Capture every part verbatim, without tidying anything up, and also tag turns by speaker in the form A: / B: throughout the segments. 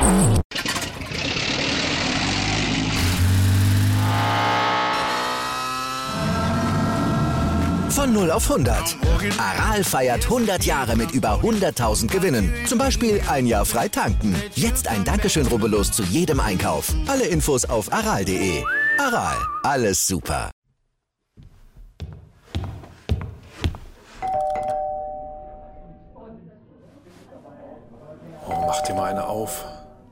A: Von null auf hundert. Aral feiert hundert Jahre mit über hunderttausend Gewinnen. Zum Beispiel ein Jahr frei tanken. Jetzt ein Dankeschön, rubbellos zu jedem Einkauf. Alle Infos auf aral punkt de. Aral, alles super.
B: Oh, mach dir mal eine auf.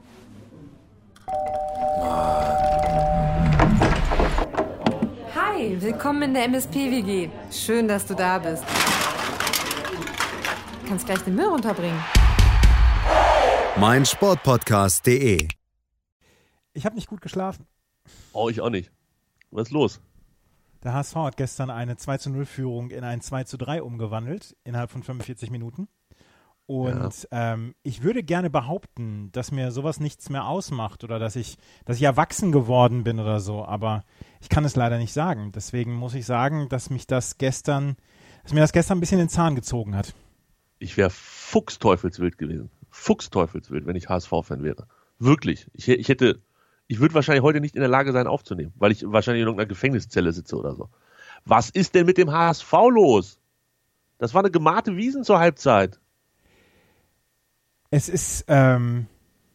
C: Hi, willkommen in der M S P-W G. Schön, dass du da bist. Du kannst gleich den Müll runterbringen.
A: mein Sportpodcast punkt de.
D: Ich habe nicht gut geschlafen.
E: Oh, ich auch nicht. Was ist los?
D: Der H S V hat gestern eine zwei zu null Führung in ein zwei zu drei umgewandelt, innerhalb von fünfundvierzig Minuten. Und ja. ähm, ich würde gerne behaupten, dass mir sowas nichts mehr ausmacht oder dass ich, dass ich erwachsen geworden bin oder so, aber ich kann es leider nicht sagen. Deswegen muss ich sagen, dass mich das gestern, dass mir das gestern ein bisschen in den Zahn gezogen hat.
E: Ich wäre fuchsteufelswild gewesen. Fuchsteufelswild, wenn ich H S V-Fan wäre. Wirklich. Ich, ich hätte, ich würde wahrscheinlich heute nicht in der Lage sein aufzunehmen, weil ich wahrscheinlich in irgendeiner Gefängniszelle sitze oder so. Was ist denn mit dem H S V los? Das war eine gemachte Wiesn zur Halbzeit.
D: Es ist, ähm,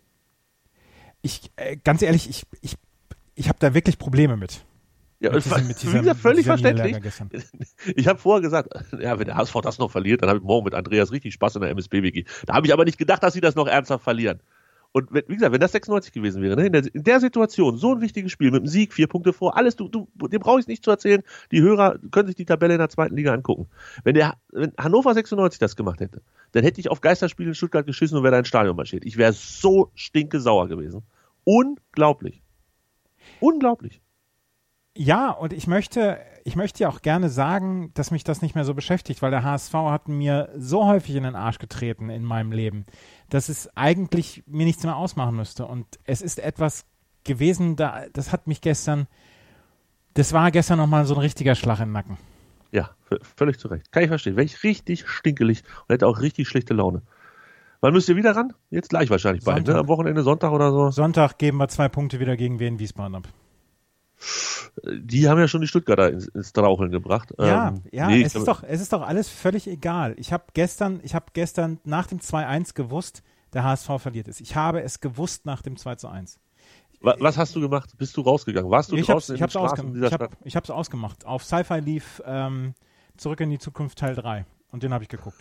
D: ich, äh, ganz ehrlich, ich, ich, ich habe da wirklich Probleme mit.
E: Ja, mit diesem, mit dieser, völlig mit verständlich. Ich habe vorher gesagt, ja, wenn der H S V das noch verliert, dann habe ich morgen mit Andreas richtig Spaß in der M S P-W G. Da habe ich aber nicht gedacht, dass sie das noch ernsthaft verlieren. Und wenn, wie gesagt, wenn das sechsundneunzig gewesen wäre, ne, in, der, in der Situation, so ein wichtiges Spiel mit dem Sieg, vier Punkte vor, alles, du, du, dem brauche ich es nicht zu erzählen. Die Hörer können sich die Tabelle in der zweiten Liga angucken. Wenn der, wenn Hannover sechsundneunzig das gemacht hätte, dann hätte ich auf Geisterspiel in Stuttgart geschissen und wäre da ins Stadion marschiert. Ich wäre so stinkesauer gewesen. Unglaublich. Unglaublich.
D: Ja, und ich möchte, ich möchte ja auch gerne sagen, dass mich das nicht mehr so beschäftigt, weil der H S V hat mir so häufig in den Arsch getreten in meinem Leben, dass es eigentlich mir nichts mehr ausmachen müsste. Und es ist etwas gewesen, da, das hat mich gestern, das war gestern nochmal so ein richtiger Schlag im Nacken.
E: Ja, v- völlig zu Recht. Kann ich verstehen. Wäre ich richtig stinkelig und hätte auch richtig schlechte Laune. Wann müsst ihr wieder ran? Jetzt gleich wahrscheinlich bald, ne? Am Wochenende, Sonntag oder so?
D: Sonntag geben wir zwei Punkte wieder gegen Wien Wiesbaden ab.
E: Die haben ja schon die Stuttgarter ins, ins Straucheln gebracht.
D: Ja,
E: ähm,
D: ja,
E: nee,
D: es ist doch, es ist doch alles völlig egal. Ich habe gestern, ich habe gestern nach dem zwei eins gewusst, der H S V verliert es. Ich habe es gewusst nach dem zwei zu eins.
E: Was, was hast du gemacht? Bist du rausgegangen? Warst du
D: ich
E: draußen
D: hab's,
E: in den
D: ich
E: Straßen
D: ausgem-
E: dieser
D: ich hab,
E: Stadt?
D: Ich habe es ausgemacht. Auf Sci-Fi lief ähm, Zurück in die Zukunft Teil drei und den habe ich geguckt.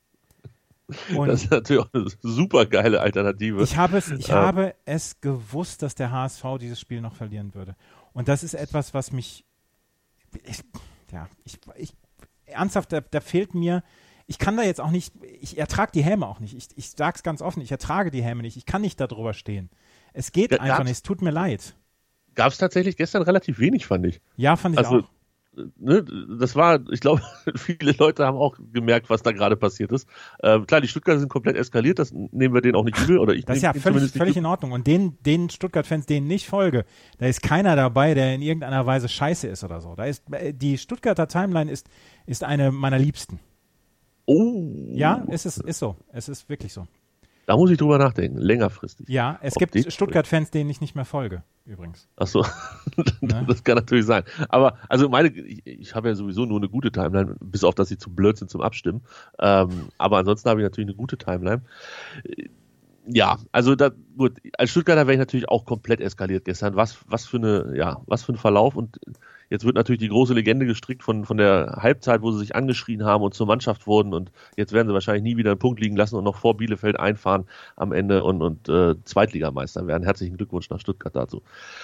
D: Und
E: das ist natürlich auch eine super geile Alternative.
D: Ich habe es, ich
E: äh,
D: habe es gewusst, dass der H S V dieses Spiel noch verlieren würde. Und das ist etwas, was mich, ich, ja, ich, ich ernsthaft, da, da fehlt mir, ich kann da jetzt auch nicht, ich ertrage die Häme auch nicht. Ich, ich sage es ganz offen, ich ertrage die Häme nicht. Ich kann nicht darüber stehen. Es geht
E: G-
D: einfach
E: gab's-
D: nicht, es tut mir leid.
E: Gab es tatsächlich gestern relativ wenig, fand ich.
D: Ja, fand ich
E: Also,
D: auch.
E: Ne, das war, ich glaube, viele Leute haben auch gemerkt, was da gerade passiert ist. Ähm, klar, die Stuttgarter sind komplett eskaliert, das nehmen wir denen auch nicht übel. Oder ich
D: Das ist
E: nehm
D: ja
E: ihnen
D: völlig,
E: zumindest nicht
D: völlig
E: übel.
D: in Ordnung. Und den, den Stuttgart-Fans, denen ich folge, da ist keiner dabei, der in irgendeiner Weise scheiße ist oder so. Da ist, äh, die Stuttgarter Timeline ist, ist eine meiner Liebsten.
E: Oh.
D: Ja, es ist, ist so. Es ist wirklich so.
E: Da muss ich drüber nachdenken, längerfristig.
D: Ja, es
E: Ob
D: gibt
E: die-
D: Stuttgart-Fans, denen ich nicht mehr folge, übrigens.
E: Ach so,
D: Ne?
E: das kann natürlich sein. Aber also meine, ich, ich habe ja sowieso nur eine gute Timeline, bis auf, dass sie zu blöd sind zum Abstimmen. Ähm, aber ansonsten habe ich natürlich eine gute Timeline. Äh, Ja, also da, gut, als Stuttgarter wäre ich natürlich auch komplett eskaliert gestern. Was, was für eine, ja, was für ein Verlauf. Und jetzt wird natürlich die große Legende gestrickt von, von der Halbzeit, wo sie sich angeschrien haben und zur Mannschaft wurden. Und jetzt werden sie wahrscheinlich nie wieder einen Punkt liegen lassen und noch vor Bielefeld einfahren am Ende und, und äh, Zweitligameister werden. Herzlichen Glückwunsch nach Stuttgart dazu.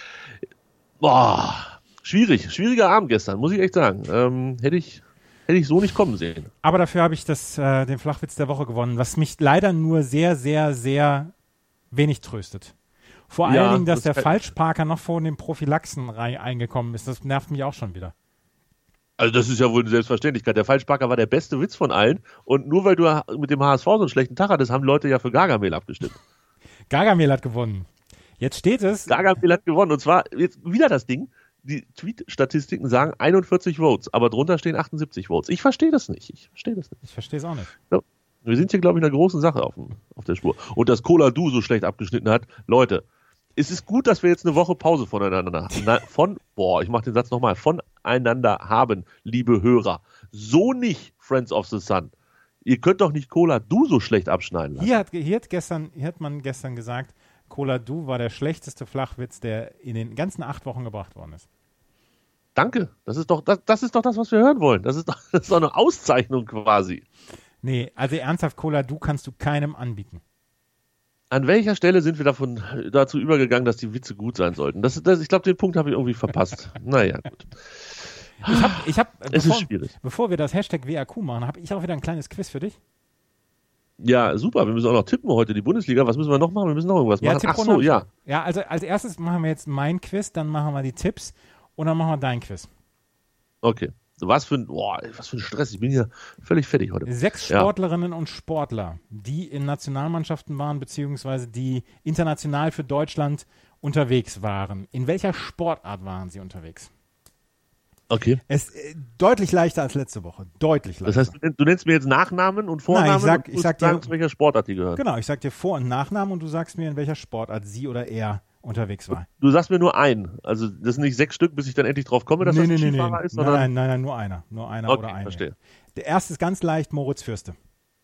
E: Boah, schwierig, schwieriger Abend gestern, muss ich echt sagen. Ähm, hätte ich, hätte ich so nicht kommen sehen.
D: Aber dafür habe ich das, äh, den Flachwitz der Woche gewonnen, was mich leider nur sehr, sehr, sehr wenig tröstet. Vor
E: Ja,
D: allen Dingen, dass
E: das
D: der
E: kann-
D: Falschparker noch vor den Prophylaxen rein, eingekommen ist. Das nervt mich auch schon wieder.
E: Also das ist ja wohl eine Selbstverständlichkeit. Der Falschparker war der beste Witz von allen. Und nur weil du mit dem H S V so einen schlechten Tag hattest, haben Leute ja für Gargamel abgestimmt.
D: Gargamel hat gewonnen. Jetzt steht es,
E: Gargamel hat gewonnen. Und zwar jetzt wieder das Ding. Die Tweet-Statistiken sagen einundvierzig Votes, aber drunter stehen achtundsiebzig Votes. Ich verstehe das nicht. Ich verstehe das nicht.
D: ich verstehe es auch nicht.
E: Wir sind hier, glaube ich, in einer großen Sache auf, dem, auf der Spur. Und dass Cola Du so schlecht abgeschnitten hat, Leute, es ist gut, dass wir jetzt eine Woche Pause voneinander, na, von, boah, ich mache den Satz nochmal, voneinander haben, liebe Hörer. So nicht, Friends of the Sun. Ihr könnt doch nicht Cola Du so schlecht abschneiden lassen.
D: Hier hat, hier hat, gestern, hier hat man gestern gesagt, Cola Du war der schlechteste Flachwitz, der in den ganzen acht Wochen gebracht worden ist.
E: Danke, das ist doch das, das, ist doch das, was wir hören wollen. Das ist doch, das ist doch eine Auszeichnung quasi.
D: Nee, also ernsthaft, Cola Du kannst du keinem anbieten.
E: An welcher Stelle sind wir davon dazu übergegangen, dass die Witze gut sein sollten? Das, das, ich glaube, den Punkt habe ich irgendwie verpasst. Naja, gut.
D: Ich habe, ich hab,
E: es
D: bevor,
E: ist schwierig.
D: Bevor wir das Hashtag W A Q machen, habe ich auch wieder ein kleines Quiz für dich.
E: Ja, super. Wir müssen auch noch tippen heute, die Bundesliga. Was müssen wir noch machen? Wir müssen noch irgendwas
D: Ja,
E: machen. Ach so,
D: Tipprunde-
E: ja.
D: Ja, also als erstes machen wir jetzt mein Quiz, dann machen wir die Tipps und dann machen wir dein Quiz.
E: Okay. Was für ein, boah, was für ein Stress. Ich bin hier völlig fertig heute.
D: Sechs
E: Ja.
D: Sportlerinnen und Sportler, die in Nationalmannschaften waren, beziehungsweise die international für Deutschland unterwegs waren. In welcher Sportart waren sie unterwegs?
E: Okay.
D: Es äh, deutlich leichter als letzte Woche. Deutlich leichter.
E: Das heißt, du, du nennst mir jetzt Nachnamen und Vornamen
D: Nein, ich sag-
E: und du
D: ich sag
E: sagst,
D: dir-
E: zu welcher Sportart die gehören.
D: Genau, ich sag dir Vor- und Nachnamen und du sagst mir, in welcher Sportart sie oder er unterwegs war.
E: Du sagst mir nur einen. Also das sind nicht sechs Stück, bis ich dann endlich drauf komme, dass das ein Skifahrer ist,
D: nein,
E: sondern
D: nein, nein, nein, nur einer. Nur einer
E: Okay,
D: oder eine.
E: verstehe.
D: Der erste ist ganz leicht, Moritz Fürste.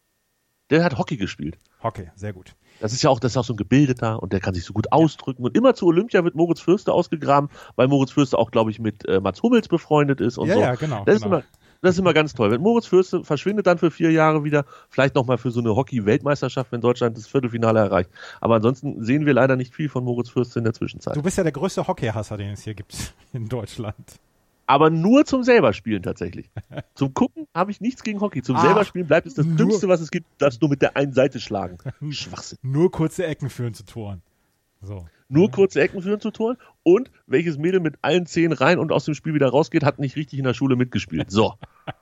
E: der hat Hockey gespielt.
D: Hockey, sehr gut.
E: Das ist ja auch, das ist auch so ein Gebildeter und der kann sich so gut ausdrücken. Und immer zu Olympia wird Moritz Fürste ausgegraben, weil Moritz Fürste auch, glaube ich, mit äh, Mats Hummels befreundet ist und
D: Ja,
E: so.
D: ja, genau,
E: Das,
D: genau.
E: Ist immer, das ist immer ganz toll. Wenn Moritz Fürste verschwindet dann für vier Jahre wieder, vielleicht nochmal für so eine Hockey-Weltmeisterschaft, wenn Deutschland das Viertelfinale erreicht. Aber ansonsten sehen wir leider nicht viel von Moritz Fürste in der Zwischenzeit.
D: Du bist ja der größte Hockeyhasser, den es hier gibt in Deutschland.
E: Aber nur zum selber Spielen tatsächlich. Zum Gucken habe ich nichts gegen Hockey. Zum
D: Ach,
E: selber Spielen bleibt es das
D: nur-
E: Dümmste, was es gibt, das nur mit der einen Seite schlagen. Schwachsinn.
D: Nur kurze Ecken führen zu Toren. So.
E: Nur kurze Ecken führen zu Toren. Und welches Mädel mit allen Zehen rein und aus dem Spiel wieder rausgeht, hat nicht richtig in der Schule mitgespielt. So.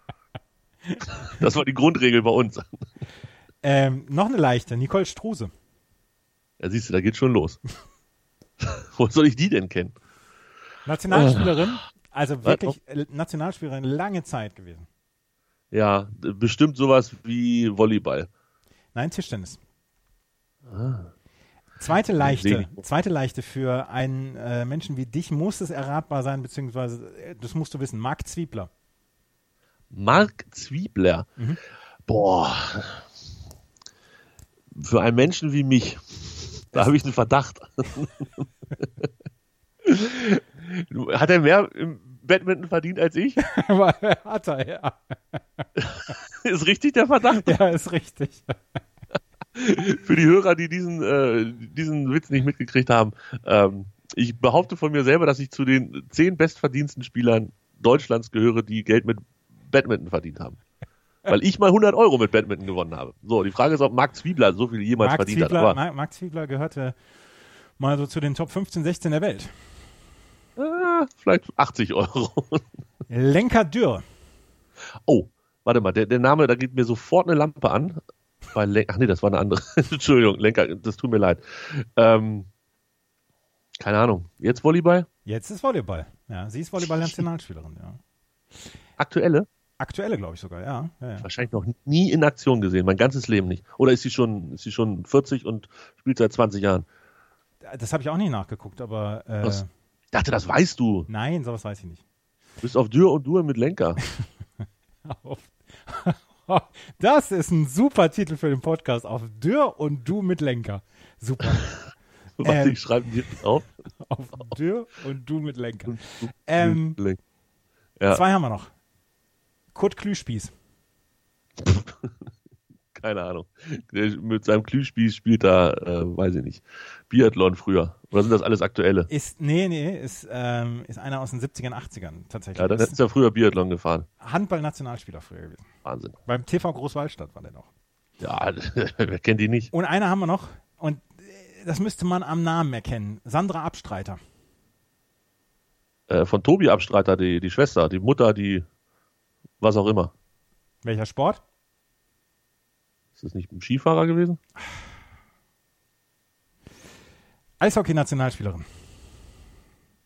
E: Das war die Grundregel bei uns.
D: Ähm, noch eine leichte, Nicole Struse.
E: Ja, siehst du, da geht schon los. Wo soll ich die denn kennen?
D: Nationalspielerin, also
E: Was?
D: wirklich äh, Nationalspielerin lange Zeit gewesen.
E: Ja, d- bestimmt sowas wie Volleyball.
D: Nein, Tischtennis. Zweite leichte, zweite leichte für einen äh, Menschen wie dich muss es erratbar sein, beziehungsweise äh, das musst du wissen. Marc Zwiebler.
E: Marc Zwiebler. Boah. Für einen Menschen wie mich, da habe ich einen Verdacht. Hat er mehr im Badminton verdient als ich?
D: Aber hat er, ja.
E: Ist richtig der Verdacht?
D: Ja, ist richtig.
E: Für die Hörer, die diesen, äh, diesen Witz nicht mitgekriegt haben, ähm, ich behaupte von mir selber, dass ich zu den zehn bestverdiensten Spielern Deutschlands gehöre, die Geld mit Badminton verdient haben. Weil ich mal hundert Euro mit Badminton gewonnen habe. So, die Frage ist, ob Marc Zwiebler so viel jemals
D: Marc
E: verdient
D: Zwiebler,
E: hat. Aber,
D: Marc, Marc Zwiebler gehörte mal so zu den Top fünfzehn, sechzehn der Welt.
E: äh, vielleicht achtzig Euro.
D: Lenka Dürr.
E: Oh, warte mal, der, der Name, da geht mir sofort eine Lampe an. Bei Len- Ach nee, das war eine andere. Entschuldigung, Lenker, das tut mir leid. Ähm, keine Ahnung. Jetzt Volleyball?
D: Jetzt ist Volleyball. Ja, sie ist Volleyball-Nationalspielerin. Ja.
E: Aktuelle?
D: Aktuelle, glaube ich sogar, ja. ja, ja.
E: Wahrscheinlich noch nie in Aktion gesehen, mein ganzes Leben nicht. Oder ist sie schon, ist sie schon vierzig und spielt seit zwanzig Jahren?
D: Das habe ich auch nicht nachgeguckt, aber äh,
E: Was? Ich dachte, das weißt du.
D: nein, sowas weiß ich nicht.
E: Du bist auf Dürr und Dur mit Lenker.
D: Auf, das ist ein super Titel für den Podcast. Auf Dürr und du mit Lenker. Super.
E: Warte,
D: Ähm.
E: ich schreibe dir auf.
D: Auf Dürr und du mit Lenker. Ähm,
E: Lenker. Ja,
D: Zwei haben wir noch. Kurt Klüspieß.
E: keine Ahnung. Der mit seinem Glühspieß spielt da, äh, weiß ich nicht, Biathlon früher. Oder sind das alles aktuelle?
D: Ist, nee, nee, ist, ähm, ist einer aus den siebzigern, achtzigern tatsächlich.
E: Ja, dann
D: Ist
E: hättest du ja früher Biathlon gefahren.
D: Handball-Nationalspieler früher gewesen.
E: Wahnsinn.
D: Beim T V Großwallstadt war der noch.
E: Ja, wer kennt die nicht?
D: Und einer haben wir noch. Und äh, das müsste man am Namen erkennen. Sandra Abstreiter.
E: Äh, von Tobi Abstreiter, die, die Schwester, die Mutter, die was auch immer.
D: Welcher Sport?
E: Ist das nicht ein Skifahrer gewesen?
D: Eishockey-Nationalspielerin.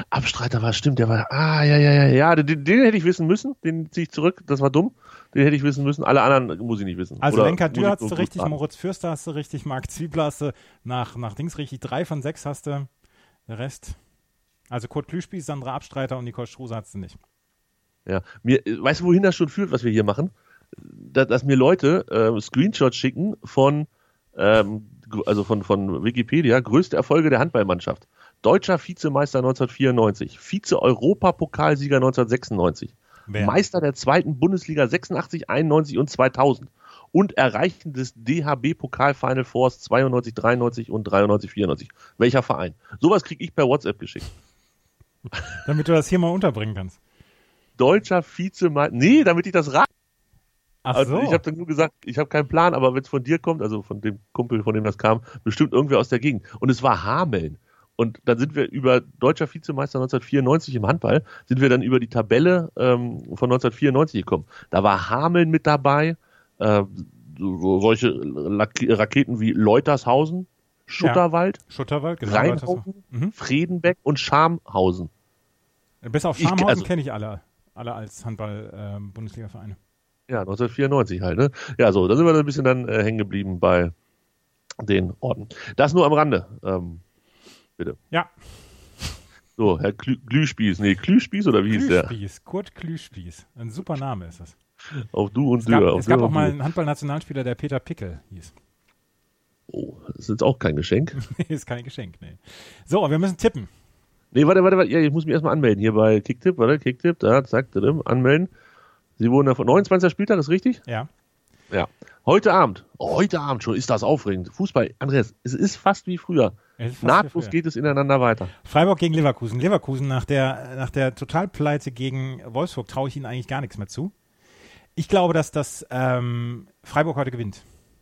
E: Abstreiter war, stimmt, der war, ah, ja, ja, ja, ja, den, den hätte ich wissen müssen, den ziehe ich zurück, das war dumm, den hätte ich wissen müssen, alle anderen muss ich nicht wissen.
D: Also
E: Oder
D: Lenker Dürr hast du richtig,
E: raten.
D: Moritz Fürster hast du richtig, Marc Zwiebler hast du nach, nach Dings richtig, drei von sechs hast du, der Rest, also Kurt Klüspieß, Sandra Abstreiter und Nicole Struse hast du nicht.
E: Ja, mir, weißt du, wohin das schon führt, was wir hier machen? Dass, dass mir Leute äh, Screenshots schicken von, ähm, also von, von Wikipedia, größte Erfolge der Handballmannschaft. Deutscher Vizemeister neunzehnhundertvierundneunzig, Vize-Europapokalsieger neunzehnhundertsechsundneunzig,
D: Wer?
E: Meister der zweiten Bundesliga sechsundachtzig, einundneunzig und zweitausend und Erreichen des D H B-Pokal Final Fours zweiundneunzig, dreiundneunzig und dreiundneunzig, vierundneunzig. Welcher Verein? Sowas kriege ich per WhatsApp geschickt.
D: Damit du das hier mal unterbringen kannst.
E: Deutscher Vizemeister, nee, damit ich das rate.
D: Ach
E: Also
D: so.
E: ich habe dann nur gesagt, ich habe keinen Plan, aber wenn es von dir kommt, also von dem Kumpel, von dem das kam, bestimmt irgendwer aus der Gegend. Und es war Hameln. Und dann sind wir über deutscher Vizemeister neunzehnhundertvierundneunzig im Handball, sind wir dann über die Tabelle ähm, von neunzehnhundertvierundneunzig gekommen. Da war Hameln mit dabei, äh, so, solche Lak- Raketen wie Leutershausen, Schutterwald,
D: Ja. Schutterwald, genau.
E: Rheinhausen,
D: Mhm.
E: Fredenbeck und Schamhausen.
D: Bis auf
E: Ich-
D: Schamhausen
E: also-
D: kenne ich alle, alle als Handball-Bundesliga-Vereine.
E: Ja, neunzehnhundertvierundneunzig halt, ne? Ja, so, da sind wir dann ein bisschen dann äh, hängen geblieben bei den Orten. Das nur am Rande. Ähm, bitte.
D: Ja,
E: So, Herr Klü- Glühspieß, nee, Glühspieß oder wie hieß der?
D: Klüspieß, Kurt Klüspieß. Ein super Name ist das.
E: Auf du und
D: Es gab,
E: Dürr. auf
D: es gab
E: Dürr
D: auch
E: und
D: mal
E: Du.
D: einen Handball-Nationalspieler, der Peter Pickel hieß.
E: Oh, das ist jetzt auch kein Geschenk.
D: Ist kein Geschenk, nee. So, wir müssen tippen.
E: Nee, warte, warte, warte, ja, ich muss mich erstmal anmelden. Hier bei Kicktipp, warte, Kicktipp, da, zack, da, anmelden. Sie wurden davon, neunundzwanzigster Spieltag, ist richtig?
D: Ja.
E: Ja. Heute Abend, oh, heute Abend schon, ist das aufregend. Fußball, Andreas, es ist fast wie früher.
D: Es ist fast
E: Nahtlos
D: wie früher.
E: geht es ineinander weiter.
D: Freiburg gegen Leverkusen. Leverkusen nach der, nach der Totalpleite gegen Wolfsburg traue ich ihnen eigentlich gar nichts mehr zu. Ich glaube, dass das ähm, Freiburg heute gewinnt.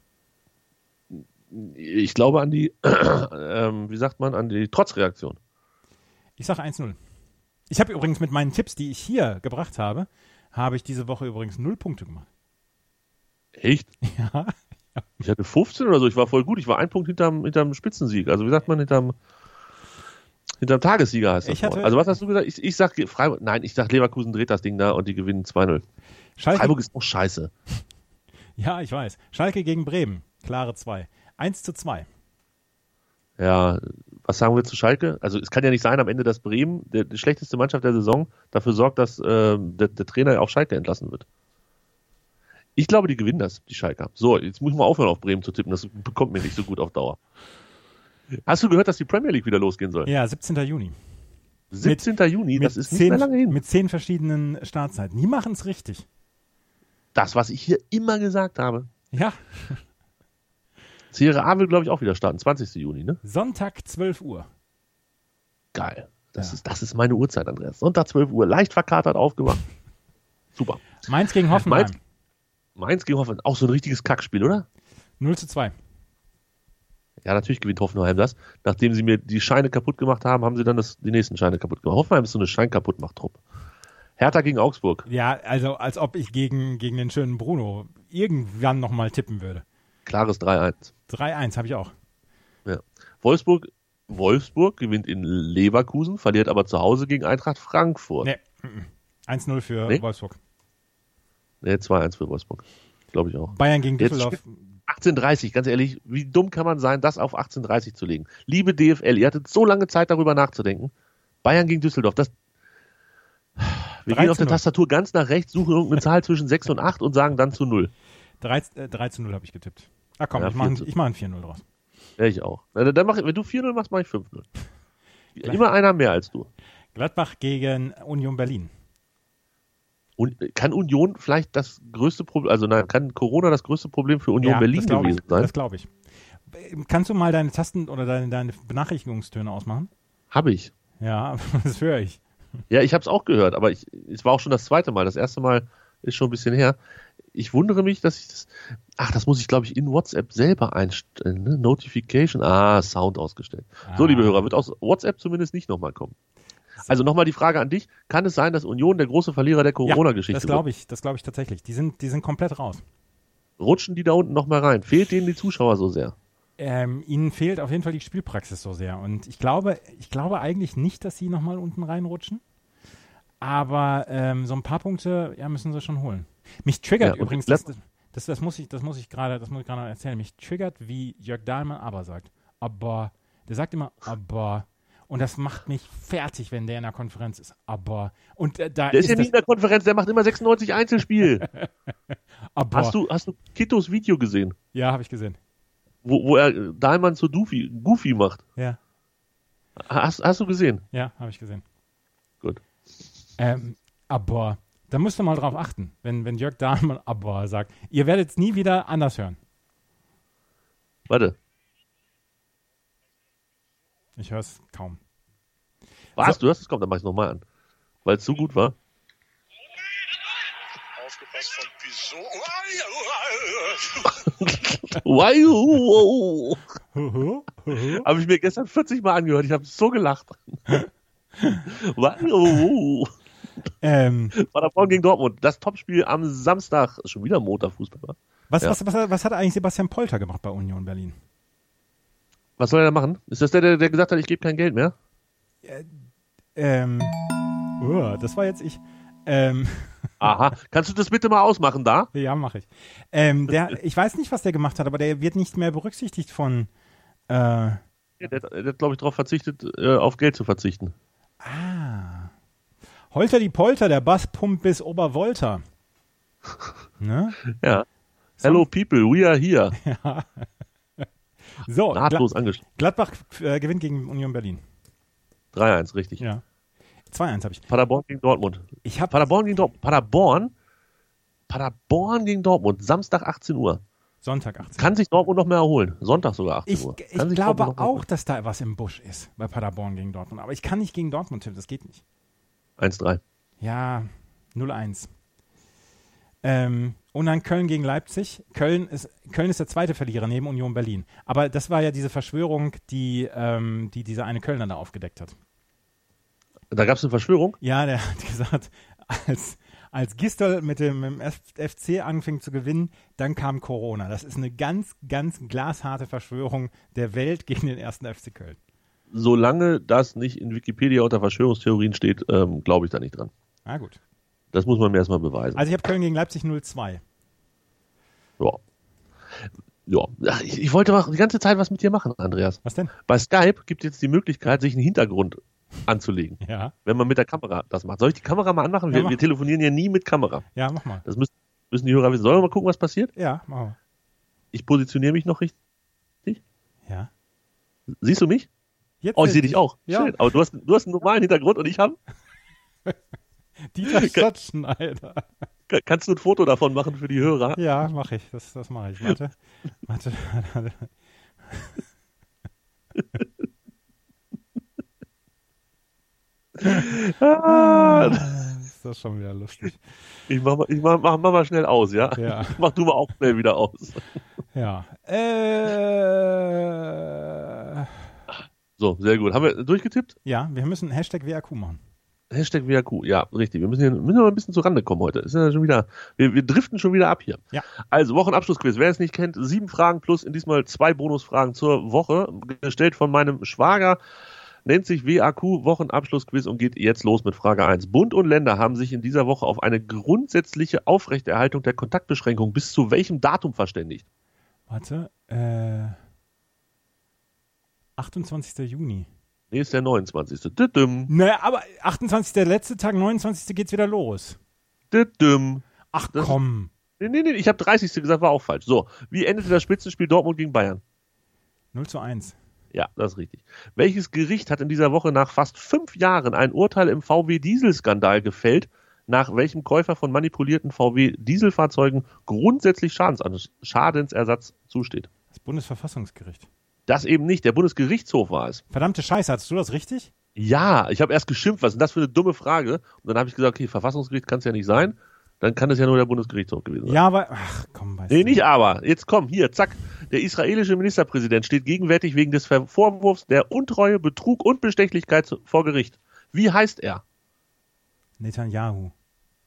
E: Ich glaube an die, ähm, wie sagt man, an die Trotzreaktion.
D: Ich sage eins null. Ich habe übrigens mit meinen Tipps, die ich hier gebracht habe, habe ich diese Woche übrigens null Punkte gemacht.
E: Echt?
D: Ja.
E: Ich hatte fünfzehn oder so, ich war voll gut. Ich war ein Punkt hinterm, hinterm Spitzensieg. Also wie sagt man, hinterm, hinterm Tagessieger heißt das
D: Ich hatte-
E: Wort. Also was hast du gesagt? Ich, ich sag Freiburg, nein, ich sag Leverkusen dreht das Ding da und die gewinnen zwei null.
D: Schalke,
E: Freiburg ist auch scheiße.
D: ja, ich weiß. Schalke gegen Bremen. Klare zwei. eins zu zwei.
E: Ja, was sagen wir zu Schalke? Also es kann ja nicht sein am Ende, dass Bremen, der, die schlechteste Mannschaft der Saison, dafür sorgt, dass äh, der, der Trainer auf Schalke entlassen wird. Ich glaube, die gewinnen das, die Schalker. So, jetzt muss ich mal aufhören, auf Bremen zu tippen. Das bekommt mir nicht so gut auf Dauer. Hast du gehört, dass die Premier League wieder losgehen soll?
D: Ja, siebzehnter Juni.
E: siebzehnter Juni,
D: Mit
E: das ist nicht
D: zehn,
E: mehr lange hin.
D: Mit zehn verschiedenen Startzeiten. Die machen es richtig.
E: Das, was ich hier immer gesagt habe.
D: Ja,
E: Serie A will, glaube ich, auch wieder starten. zwanzigster Juni, ne?
D: Sonntag zwölf Uhr.
E: Geil. Das,
D: Ja.
E: ist, das ist meine Uhrzeit, Andreas. Sonntag zwölf Uhr, leicht verkatert aufgemacht. Super.
D: Mainz gegen Hoffenheim.
E: Mainz- Mainz gegen Hoffenheim, auch so ein richtiges Kackspiel, oder?
D: null zu zwei.
E: Ja, natürlich gewinnt Hoffenheim das. Nachdem sie mir die Scheine kaputt gemacht haben, haben sie dann das, die nächsten Scheine kaputt gemacht. Hoffenheim ist so eine Schein-Kaputt-Macht-Truppe. Hertha gegen Augsburg.
D: Ja, also als ob ich gegen, gegen den schönen Bruno irgendwann nochmal tippen würde.
E: Klares drei eins.
D: drei eins habe ich auch.
E: Ja. Wolfsburg, Wolfsburg gewinnt in Leverkusen, verliert aber zu Hause gegen Eintracht Frankfurt.
D: Nee, mm, mm. eins null für
E: Nee?
D: Wolfsburg.
E: Nee, zwei eins für Wolfsburg. Glaube ich auch.
D: Bayern gegen
E: Jetzt
D: Düsseldorf.
E: achtzehn Uhr dreißig, ganz ehrlich, wie dumm kann man sein, das auf achtzehn Uhr dreißig zu legen? Liebe D F L, ihr hattet so lange Zeit, darüber nachzudenken. Bayern gegen Düsseldorf, das. Wir
D: drei
E: gehen auf
D: zu
E: der
D: null.
E: Tastatur ganz nach rechts, suchen irgendeine Zahl zwischen sechs und acht und sagen dann zu null.
D: drei, äh, drei zu null habe ich getippt. Ah komm,
E: Ja,
D: ich mache
E: vier zu-
D: ich mach ein vier null draus.
E: Ja, ich auch. Na, dann mach, wenn du vier null machst, mache ich fünf null.
D: Gleich.
E: Immer einer mehr als du.
D: Gladbach gegen Union Berlin.
E: Und kann Union vielleicht das größte Problem, also nein, kann Corona das größte Problem für Union
D: Ja,
E: Berlin
D: das glaub
E: gewesen
D: ich,
E: sein?
D: Das glaube ich. Kannst du mal deine Tasten oder deine, deine Benachrichtigungstöne ausmachen?
E: Habe ich.
D: Ja, das höre ich.
E: Ja, ich habe es auch gehört, aber ich, es war auch schon das zweite Mal. Das erste Mal ist schon ein bisschen her. Ich wundere mich, dass ich das. Ach, das muss ich, glaube ich, in WhatsApp selber einstellen. Ne? Notification. Ah, Sound ausgestellt. So,
D: Ah.
E: liebe Hörer, wird aus WhatsApp zumindest nicht nochmal kommen. Also nochmal die Frage an dich. Kann es sein, dass Union der große Verlierer der Corona-Geschichte
D: das
E: wird?
D: glaube ich, das glaube ich tatsächlich. Die sind, die sind komplett raus.
E: Rutschen die da unten nochmal rein? Fehlt denen die Zuschauer so sehr?
D: ähm, ihnen fehlt auf jeden Fall die Spielpraxis so sehr. Und ich glaube, ich glaube eigentlich nicht, dass sie nochmal unten reinrutschen. Aber ähm, so ein paar Punkte ja, müssen sie schon holen. Mich triggert
E: Ja,
D: übrigens, das, das, das muss ich, das muss ich gerade, das muss ich gerade noch erzählen. Mich triggert, wie Jörg Dahlmann aber sagt. Aber, der sagt immer, aber. Und das macht mich fertig, wenn der in der Konferenz ist. Aber. Und äh, da
E: der ist,
D: ist
E: ja nicht in der Konferenz, der macht immer sechsundneunzig Einzelspiel.
D: aber.
E: Hast du, hast du Kittos Video gesehen?
D: Ja, habe ich gesehen.
E: Wo, wo er Dahlmann zu Goofy, Goofy macht.
D: Ja.
E: Hast, hast du gesehen?
D: Ja, habe ich gesehen.
E: Gut.
D: Ähm, aber da musst du mal drauf achten, wenn, wenn Jörg Dahlmann aber sagt, ihr werdet es nie wieder anders hören.
E: Warte.
D: Ich höre es kaum.
E: Was?
D: So.
E: Du hast es? Komm, dann mach ich es nochmal an. Weil es so gut war.
B: Aufgepasst von Pizot.
E: Wow. Habe ich mir gestern vierzig Mal angehört. Ich habe so gelacht. Wow.
D: Ähm,
E: Paderborn gegen Dortmund. Das Topspiel am Samstag. Schon wieder Montag-Fußball, wa?
D: was,
E: Ja.
D: was, was, was hat eigentlich Sebastian Polter gemacht bei Union Berlin?
E: Was soll er da machen? Ist das der, der, der gesagt hat, ich gebe kein Geld mehr?
D: Ähm, uh, das war jetzt ich. Ähm,
E: Aha. Kannst du das bitte mal ausmachen da?
D: ja, mache ich. Ähm, der, ich weiß nicht, was der gemacht hat, aber der wird nicht mehr berücksichtigt von. Äh,
E: Ja, der, der hat, glaube ich, darauf verzichtet, äh, auf Geld zu verzichten.
D: ah. Holter die Polter, der Bass pumpt bis Obervolta. Ne?
E: Ja. Hello people, we are here.
D: So,
E: Nahtlos
D: Gla
E: angeschlossen.
D: Gladbach äh, gewinnt gegen Union Berlin.
E: drei eins, richtig.
D: Ja. zwei eins habe ich.
E: Paderborn gegen Dortmund.
D: Ich habe
E: Paderborn gegen Dortmund. Paderborn. Paderborn gegen Dortmund. Samstag achtzehn Uhr.
D: Sonntag achtzehn Uhr.
E: Kann sich Dortmund noch mehr erholen. Sonntag sogar achtzehn
D: Ich,
E: Uhr.
D: ich
E: Kann sich
D: glaube
E: Dortmund noch mehr
D: auch, dass da was im Busch ist bei Paderborn gegen Dortmund. Aber ich kann nicht gegen Dortmund tippen, das geht nicht.
E: eins drei.
D: Ja, null eins. Ähm, und dann Köln gegen Leipzig. Köln ist, Köln ist der zweite Verlierer neben Union Berlin. Aber das war ja diese Verschwörung, die, ähm, die dieser eine Kölner da aufgedeckt hat.
E: Da gab es eine Verschwörung.
D: Ja, der hat gesagt, als, als Gisdol mit dem, mit dem F C anfing zu gewinnen, dann kam Corona. Das ist eine ganz, ganz glasharte Verschwörung der Welt gegen den ersten F C Köln.
E: Solange das nicht in Wikipedia unter Verschwörungstheorien steht, ähm, glaube ich da nicht dran.
D: Ah, gut.
E: Das muss man mir erstmal beweisen.
D: Also ich habe Köln gegen Leipzig null zwei.
E: Ja. Ja. Ach, Ich, ich wollte mal die ganze Zeit was mit dir machen, Andreas.
D: Was denn?
E: Bei Skype gibt es jetzt die Möglichkeit, sich einen Hintergrund anzulegen,
D: Ja.
E: wenn man mit der Kamera das macht. Soll ich die Kamera mal anmachen?
D: Ja,
E: Wir,
D: mach.
E: wir telefonieren ja nie mit Kamera.
D: Ja, mach mal.
E: Das müssen, müssen die Hörer wissen. Sollen wir mal gucken, was passiert?
D: Ja, mach mal.
E: Ich positioniere mich noch richtig.
D: Ja.
E: Siehst du mich?
D: Jetzt
E: Oh, ich sehe dich auch.
D: Ja.
E: Schön. Aber du hast, du hast einen normalen Hintergrund und ich habe.
D: Dieter Schatzschneider.
E: Kannst du ein Foto davon machen für die Hörer?
D: Ja, mache ich. Das, das mache ich. Warte. Warte.
E: Ah,
D: Ist das schon wieder lustig.
E: ich mach mal, ich mach, mach, mach mal schnell aus, ja?
D: Ja.
E: Mach du mal auch schnell wieder aus.
D: Ja. Äh,
E: So, sehr gut. Haben wir durchgetippt?
D: ja, wir müssen Hashtag W A Q machen.
E: Hashtag W A Q, ja, richtig. Wir müssen hier müssen wir ein bisschen zur Rande kommen heute. Ist ja schon wieder, wir, wir driften schon wieder ab hier.
D: Ja.
E: Also, Wochenabschlussquiz. Wer es nicht kennt, sieben Fragen plus in diesmal zwei Bonusfragen zur Woche, gestellt von meinem Schwager, nennt sich W A Q Wochenabschlussquiz und geht jetzt los mit Frage eins. Bund und Länder haben sich in dieser Woche auf eine grundsätzliche Aufrechterhaltung der Kontaktbeschränkung bis zu welchem Datum verständigt?
D: Warte. Äh, achtundzwanzigster Juni.
E: Nee, ist der neunundzwanzigste Düdüm,
D: Naja, aber achtundzwanzigster der letzte Tag, neunundzwanzigster geht's wieder los.
E: düdüm.
D: Ach
E: Das-
D: komm.
E: Nee, nee, nee, ich habe dreißigste gesagt, war auch falsch. So, wie endete das Spitzenspiel Dortmund gegen Bayern?
D: null zu eins.
E: Ja, das ist richtig. Welches Gericht hat in dieser Woche nach fast fünf Jahren ein Urteil im V W-Dieselskandal gefällt, nach welchem Käufer von manipulierten V W-Dieselfahrzeugen grundsätzlich Schadens Schadensersatz zusteht?
D: Das Bundesverfassungsgericht.
E: Das eben nicht, der Bundesgerichtshof war es.
D: Verdammte Scheiße, hattest du das richtig?
E: Ja, ich habe erst geschimpft, was ist denn das für eine dumme Frage? Und dann habe ich gesagt, okay, Verfassungsgericht kann es ja nicht sein, dann kann es ja nur der Bundesgerichtshof gewesen sein.
D: Ja, aber, ach komm, weißt
E: Nee,
D: du.
E: nicht aber. Jetzt komm, hier, zack. Der israelische Ministerpräsident steht gegenwärtig wegen des Ver- Vorwurfs der Untreue, Betrug und Bestechlichkeit zu- vor Gericht. Wie heißt er?
D: Netanyahu.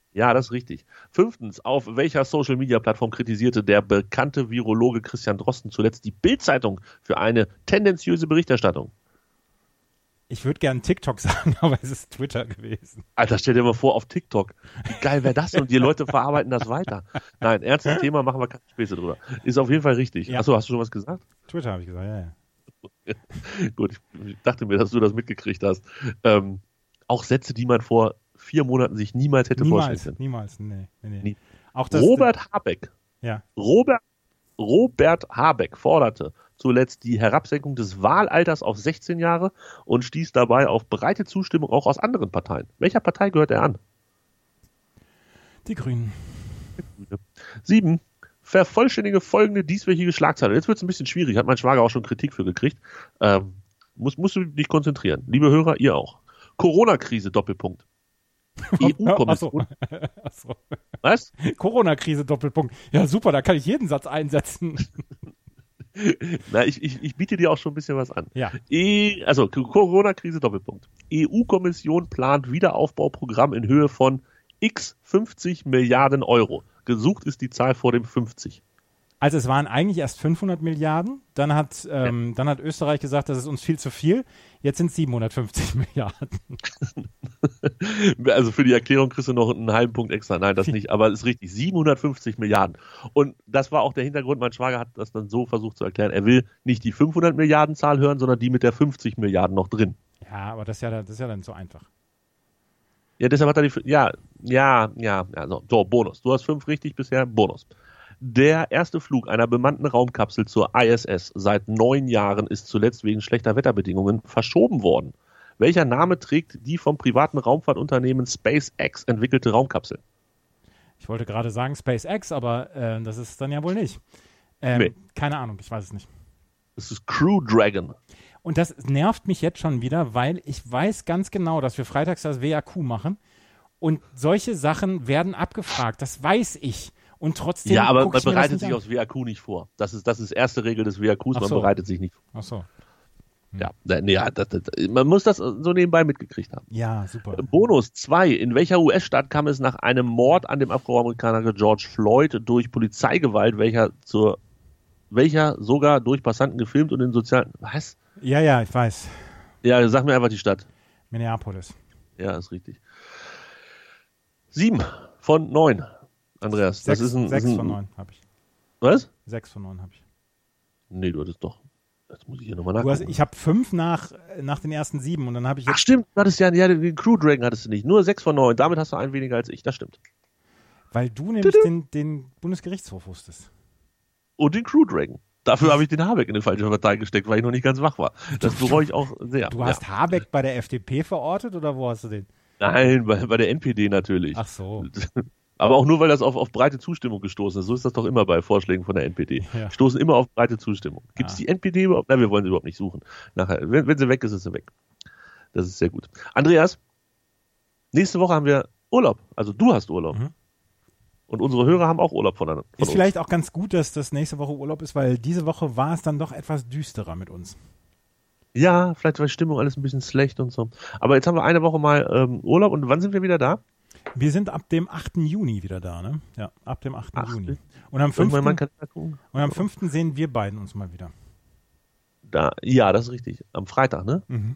E: Ja, das ist richtig. Fünftens, auf welcher Social-Media-Plattform kritisierte der bekannte Virologe Christian Drosten zuletzt die Bild-Zeitung für eine tendenziöse Berichterstattung?
D: Ich würde gerne TikTok sagen, aber es ist Twitter gewesen.
E: Alter, stell dir mal vor, auf TikTok. Wie geil wäre das? Und die Leute verarbeiten das weiter. Nein, ernstes Thema, machen wir keine Späße drüber. Ist auf jeden Fall richtig.
D: Ja.
E: Achso, hast du schon was gesagt?
D: Twitter habe ich gesagt, ja, ja.
E: Gut, ich dachte mir, dass du das mitgekriegt hast. Ähm, auch Sätze, die man vor vier Monaten sich niemals hätte
D: Niemals,
E: vorstellen können.
D: niemals, nee, nee, nee.
E: Nie.
D: Auch das,
E: Robert Habeck.
D: Ja.
E: Robert, Robert Habeck forderte zuletzt die Herabsenkung des Wahlalters auf sechzehn Jahre und stieß dabei auf breite Zustimmung auch aus anderen Parteien. Welcher Partei gehört er an?
D: Die Grünen.
E: Sieben. Vervollständige folgende dieswöchige Schlagzeile. Jetzt wird es ein bisschen schwierig, hat mein Schwager auch schon Kritik für gekriegt. Ähm, musst, musst du dich konzentrieren. Liebe Hörer, ihr auch. Corona-Krise, Doppelpunkt. E U-Kommission.
D: Ach so.
E: Was?
D: Corona-Krise, Doppelpunkt. Ja, super, da kann ich jeden Satz einsetzen.
E: Na, ich, ich, ich biete dir auch schon ein bisschen was an.
D: Ja.
E: E, also Corona-Krise, Doppelpunkt. E U-Kommission plant Wiederaufbauprogramm in Höhe von x fünfzig Milliarden Euro. Gesucht ist die Zahl vor dem fünfzig.
D: Also es waren eigentlich erst fünfhundert Milliarden, dann hat, ähm, ja. dann hat Österreich gesagt, das ist uns viel zu viel, jetzt sind es siebenhundertfünfzig Milliarden.
E: Also für die Erklärung kriegst du noch einen halben Punkt extra, nein, das nicht, aber es ist richtig, siebenhundertfünfzig Milliarden. Und das war auch der Hintergrund, mein Schwager hat das dann so versucht zu erklären, er will nicht die fünfhundert Milliarden Zahl hören, sondern die mit der fünfzig Milliarden noch drin.
D: Ja, aber das ist ja, das ist ja dann so einfach.
E: Ja, deshalb hat er die, ja, ja, ja, ja so, so, Bonus, du hast fünf richtig bisher, Bonus. Der erste Flug einer bemannten Raumkapsel zur I S S seit neun Jahren ist zuletzt wegen schlechter Wetterbedingungen verschoben worden. Welcher Name trägt die vom privaten Raumfahrtunternehmen SpaceX entwickelte Raumkapsel?
D: Ich wollte gerade sagen SpaceX, aber äh, das ist dann ja wohl nicht. Ähm, nee. Keine Ahnung, ich weiß es nicht.
E: Das ist Crew Dragon.
D: Und das nervt mich jetzt schon wieder, weil ich weiß ganz genau, dass wir freitags das W A Q machen und solche Sachen werden abgefragt. Das weiß ich. Und trotzdem.
E: Ja, aber man bereitet sich aufs W A Q nicht vor. Das ist, das ist erste Regel des W A Qs, man
D: so.
E: bereitet sich nicht vor.
D: Ach so. Hm.
E: Ja, nee, ja das, das, man muss das so nebenbei mitgekriegt haben.
D: Ja, super.
E: Bonus zwei. In welcher U S-Stadt kam es nach einem Mord an dem Afroamerikaner George Floyd durch Polizeigewalt, welcher zur, welcher sogar durch Passanten gefilmt und in sozialen, was?
D: Ja, ja, ich weiß.
E: Ja, sag mir einfach die Stadt.
D: Minneapolis.
E: Ja, ist richtig. Sieben von neun. Andreas,
D: sechs,
E: das ist ein...
D: Sechs
E: ist ein,
D: von neun habe ich.
E: Was?
D: Sechs von neun habe ich.
E: Nee, du hattest doch... Das muss ich hier nochmal
D: Du
E: nachgucken.
D: hast, ich habe fünf nach, nach den ersten sieben und dann habe ich jetzt...
E: Ach stimmt, du hattest ja, ja den Crew Dragon hattest du nicht. Nur sechs von neun. Damit hast du einen weniger als ich. Das stimmt.
D: Weil du nämlich den, den Bundesgerichtshof wusstest.
E: Und den Crew Dragon. Dafür habe ich den Habeck in eine falsche Partei gesteckt, weil ich noch nicht ganz wach war. Das bereue ich auch sehr.
D: Du hast ja. Habeck bei der F D P verortet oder wo hast du den?
E: Nein, bei, bei der N P D natürlich.
D: Ach so.
E: Aber auch nur, weil das auf, auf breite Zustimmung gestoßen ist. So ist das doch immer bei Vorschlägen von der N P D.
D: Ja.
E: Stoßen immer auf breite Zustimmung. Gibt es
D: ah.
E: die N P D überhaupt? Nein, wir wollen sie überhaupt nicht suchen. Nachher, wenn, wenn sie weg ist, ist sie weg. Das ist sehr gut. Andreas, nächste Woche haben wir Urlaub. Also du hast Urlaub. Mhm. Und unsere Hörer haben auch Urlaub voneinander. Von
D: ist
E: uns.
D: Vielleicht auch ganz gut, dass das nächste Woche Urlaub ist, weil diese Woche war es dann doch etwas düsterer mit uns.
E: Ja, vielleicht war die Stimmung alles ein bisschen schlecht und so. Aber jetzt haben wir eine Woche mal ähm, Urlaub. Und wann sind wir wieder da?
D: Wir sind ab dem achten Juni wieder da, ne? Ja, ab dem achten
E: Ach,
D: Juni. Und am fünften
E: und
D: am fünften sehen wir beiden uns mal wieder.
E: Da, ja, das ist richtig. Am Freitag, ne?
D: Mhm.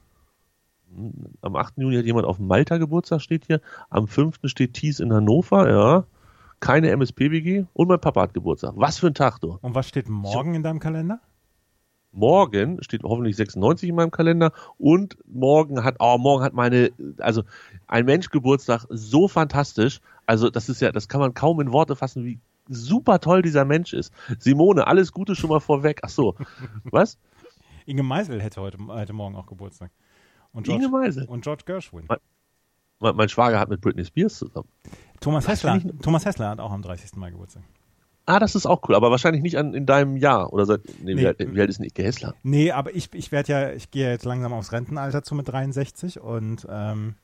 E: Am achten Juni hat jemand auf Malta Geburtstag, steht hier. Am fünften steht Thies in Hannover, ja. Keine M S P W G und mein Papa hat Geburtstag. Was für ein Tag, du.
D: Und was steht morgen in deinem Kalender?
E: Morgen steht hoffentlich sechsundneunzig in meinem Kalender und morgen hat, oh, morgen hat meine, also ein Mensch Geburtstag, so fantastisch. Also das ist ja, das kann man kaum in Worte fassen, wie super toll dieser Mensch ist. Simone, alles Gute schon mal vorweg. Ach so, was?
D: Inge Meisel hätte heute, heute Morgen auch Geburtstag. Und George,
E: Inge Meisel?
D: Und George Gershwin.
E: Mein, mein, mein Schwager hat mit Britney Spears zusammen.
D: Thomas Hessler, Thomas Hessler hat auch am dreißigsten Mai Geburtstag.
E: Ah, das ist auch cool, aber wahrscheinlich nicht an, in deinem Jahr. Oder seit, nee, nee. Wie, alt, wie alt ist denn Ike Hessler?
D: Nee, aber ich, ich werde ja, ich gehe ja jetzt langsam aufs Rentenalter zu mit dreiundsechzig und ähm,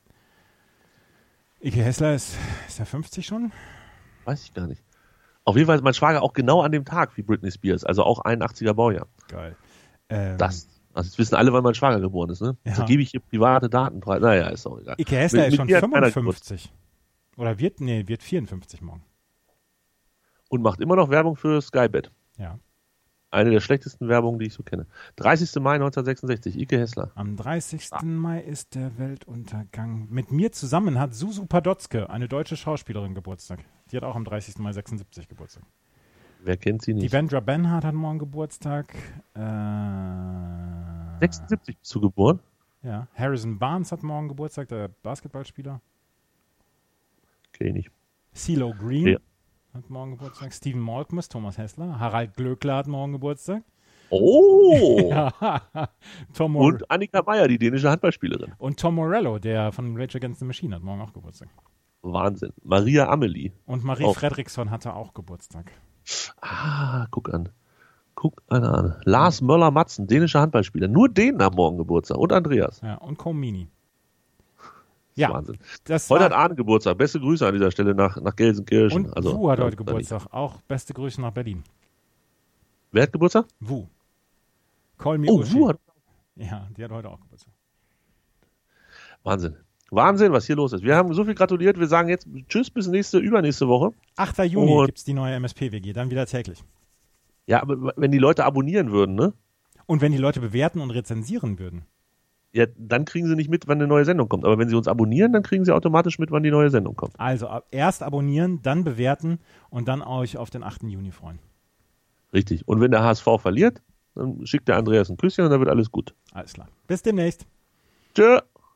D: Ike Hessler ist, ist er fünfzig schon?
E: Weiß ich gar nicht. Auf jeden Fall ist mein Schwager auch genau an dem Tag wie Britney Spears, also auch einundachtziger Baujahr.
D: Geil. Ähm,
E: das, also jetzt wissen alle, wann mein Schwager geboren ist, ne?
D: Ja.
E: Also gebe ich hier private Daten preis. Naja, ist auch egal.
D: Ike Hessler
E: mit,
D: ist schon fünfundfünfzig. Oder wird, nee, wird vierundfünfzig morgen.
E: Und macht immer noch Werbung für Skybet.
D: Ja.
E: Eine der schlechtesten Werbungen, die ich so kenne. dreißigster Mai neunzehnhundertsechsundsechzig, Ike Hessler.
D: Am dreißigsten Mai ist der Weltuntergang. Mit mir zusammen hat Susu Padotzke, eine deutsche Schauspielerin, Geburtstag. Die hat auch am dreißigsten Mai sechsundsiebzig Geburtstag.
E: Wer kennt sie nicht?
D: Die Vendra Benhart hat morgen Geburtstag. Äh,
E: sechsundsiebzig bist du geboren?
D: Ja. Harrison Barnes hat morgen Geburtstag, der Basketballspieler.
E: Okay, nicht.
D: CeeLo Green
E: Ja.
D: hat morgen Geburtstag. Steven Malkmus, Thomas Hessler. Harald Glöckler hat morgen Geburtstag.
E: Oh!
D: Tom Mor-
E: Und Annika Meyer, die dänische Handballspielerin.
D: Und Tom Morello, der von Rage Against the Machine, hat morgen auch Geburtstag.
E: Wahnsinn. Maria Amelie.
D: Und Marie
E: Auch.
D: Fredriksson hatte auch Geburtstag.
E: Ah, guck an. Guck einer an. Lars Möller-Matzen, dänischer Handballspieler. Nur denen haben morgen Geburtstag. Und Andreas.
D: Ja, und Comini.
E: Das ist
D: Ja,
E: Wahnsinn.
D: das
E: Heute hat
D: war,
E: Arne Geburtstag. Beste Grüße an dieser Stelle nach, nach Gelsenkirchen.
D: und
E: also,
D: Wu hat
E: ja,
D: heute
E: da
D: Geburtstag. Auch beste Grüße nach Berlin.
E: nicht. Wer hat Geburtstag?
D: Wu. Call me
E: Oh,
D: Uschi.
E: Wu hat.
D: Ja, die hat heute auch Geburtstag.
E: Wahnsinn. Wahnsinn, was hier los ist. Wir haben so viel gratuliert. Wir sagen jetzt Tschüss bis nächste, übernächste Woche.
D: achter Juni
E: Und-
D: gibt es die neue M S P-W G, dann wieder täglich.
E: Ja, aber wenn die Leute abonnieren würden, ne?
D: Und wenn die Leute bewerten und rezensieren würden.
E: Ja, dann kriegen sie nicht mit, wann eine neue Sendung kommt. Aber wenn sie uns abonnieren, dann kriegen sie automatisch mit, wann die neue Sendung kommt.
D: Also ab- erst abonnieren, dann bewerten und dann euch auf den achten Juni freuen.
E: Richtig. Und wenn der H S V verliert, dann schickt der Andreas ein Küsschen und dann wird alles gut.
D: Alles klar. Bis demnächst.
E: Tschö.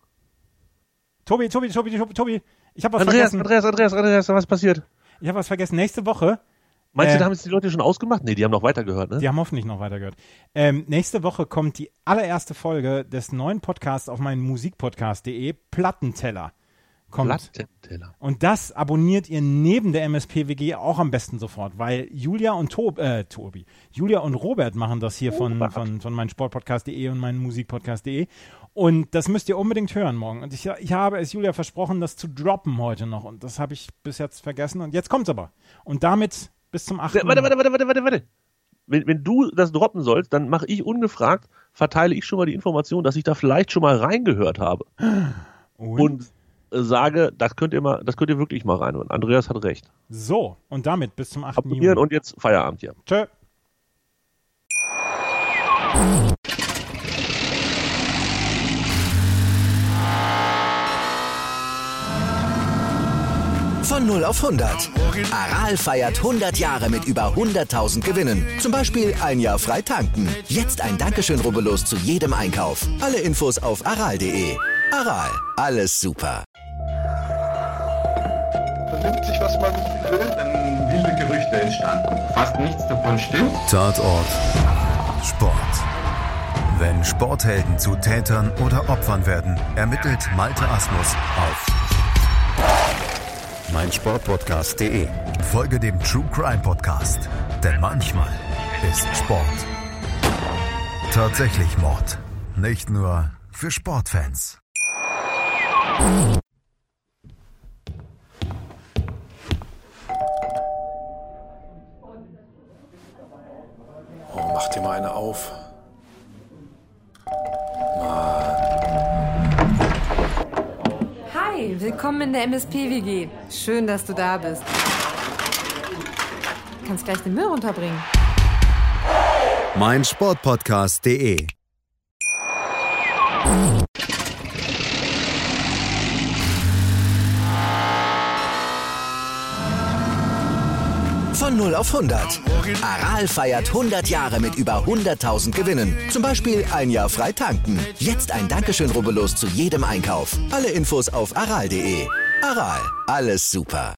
D: Tobi, Tobi, Tobi, Tobi, Tobi. Ich habe was
E: Andreas,
D: vergessen.
E: Andreas, Andreas, Andreas, was passiert?
D: Ich habe was vergessen. Nächste Woche,
E: Meinst
D: Äh,
E: du, da haben jetzt die Leute schon ausgemacht? Nee, die haben noch weitergehört, ne?
D: die haben hoffentlich noch weitergehört. Ähm, nächste Woche kommt die allererste Folge des neuen Podcasts auf meinen Musikpodcast punkt de, Plattenteller. Kommt.
E: Plattenteller.
D: Und das abonniert ihr neben der M S P W G auch am besten sofort, weil Julia und Tob, äh, Tobi, Julia und Robert machen das hier von,
E: Robert.
D: von, von meinem Sportpodcast punkt de und meinem Musikpodcast punkt de. Und das müsst ihr unbedingt hören morgen. Und ich, ich habe es Julia versprochen, das zu droppen heute noch. Und das habe ich bis jetzt vergessen. Und jetzt kommt's aber. Und damit bis zum achten
E: Warte, warte, warte, warte, warte, warte. Wenn, wenn du das droppen sollst, dann mache ich ungefragt, verteile ich schon mal die Information, dass ich da vielleicht schon mal reingehört habe.
D: Und?
E: Und äh, sage, das könnt ihr mal, das könnt ihr wirklich mal reinhören. Andreas hat recht.
D: So, und damit bis zum achten
E: Abonnieren
D: Juni.
E: und jetzt Feierabend hier.
D: Tschö.
A: Von null auf hundert. Aral feiert hundert Jahre mit über hunderttausend Gewinnen. Zum Beispiel ein Jahr frei tanken. Jetzt ein Dankeschön, rubbellos zu jedem Einkauf. Alle Infos auf aral punkt de. Aral, alles super.
B: Vernimmt sich, was man will.
F: Dann wilde Gerüchte entstanden. Fast nichts davon stimmt.
G: Tatort Sport. Wenn Sporthelden zu Tätern oder Opfern werden, ermittelt Malte Asmus auf meinsportpodcast punkt de. Folge dem True Crime Podcast, denn manchmal ist Sport tatsächlich Mord. Nicht nur für Sportfans.
H: Oh, mach dir mal eine auf.
C: Hi, willkommen in der M S P W G. Schön, dass du da bist. Kannst gleich den Müll runterbringen.
G: meinsportpodcast punkt de.
A: Von null auf hundert. Aral feiert hundert Jahre mit über hunderttausend Gewinnen. Zum Beispiel ein Jahr frei tanken. Jetzt ein Dankeschön, rubbellos zu jedem Einkauf. Alle Infos auf aral punkt de. Aral, alles super.